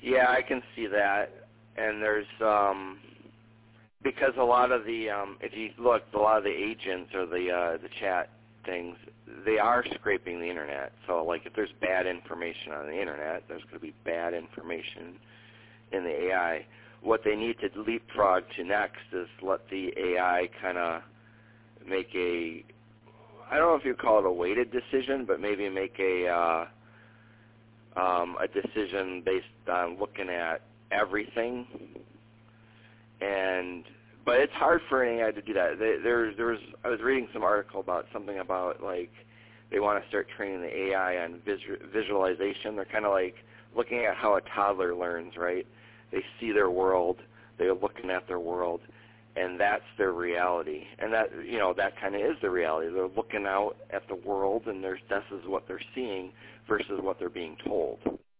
Yeah, I can see that. And there's because a lot of the if you look, a lot of the agents or the chat things, they are scraping the internet. So like if there's bad information on the internet, there's going to be bad information in the AI. What they need to leapfrog to next is let the AI kind of make a, I don't know if you call it a weighted decision, but maybe make a decision based on looking at everything. But it's hard for an AI to do that. I was reading some article about something about like they want to start training the AI on visualization. They're kind of like looking at how a toddler learns, right? They see their world, they're looking at their world, and that's their reality. And that, you know, that kind of is the reality. They're looking out at the world, and this is what they're seeing versus what they're being told.